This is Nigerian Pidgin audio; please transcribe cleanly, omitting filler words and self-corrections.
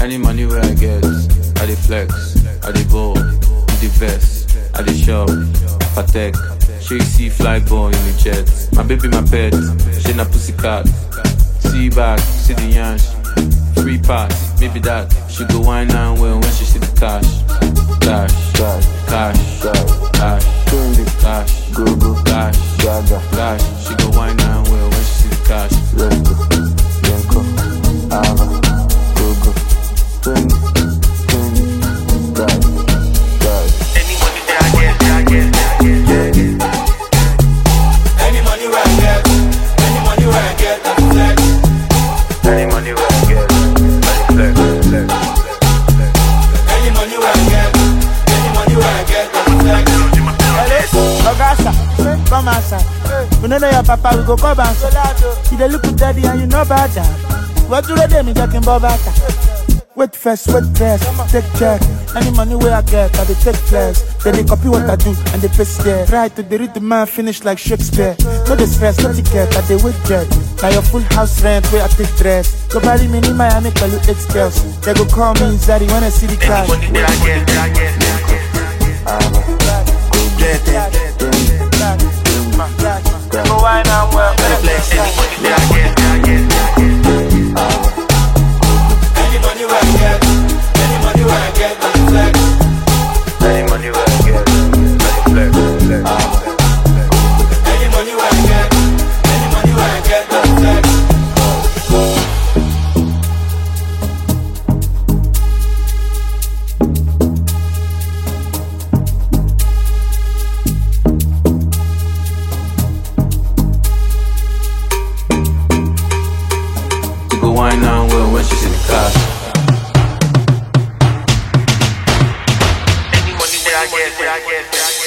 Any money where I get, I dey flex, I dey ball, in the vest, I dey shop, Patek. She see fly ball in the jet. My baby, my pet, she na pussycat. See back, see the yansh, free pass, maybe that. She go wine and well when she see the cash. Cash, cash, cash, cash, cash, go go, cash, gaga, cash. She go wine and well when she see the cash. Let's go, Yanko, Ava, go go, 20, cash, cash. Any money that I get. Any money where I get, any money where I get, I flex. Any money where I get, I flex, flex. Any money where I get, any money where I get, I flex. Ogasa, come outside. We know your papa, we go come outside. You dey look daddy and you know about that. What do they me talking about that? Wait first, take check. Any money where I get, I dey take flex. Then they copy what I do and they paste there. Try to read the man finish like Shakespeare. No the stress, no ticket, I dey wait jet. Now your full house rent where I take dress. Go buy me in Miami, call you 8 girls. They go call me Zari when I see the cash. Any money that I get. Go wine and well, Flex. Any money that I get. Any money where I get, any money where I get, I flex. Any money where I get, I flex, flex. Any money where I get, any money where I get, I flex. Go wine and well when she see the cash. Any money that I get.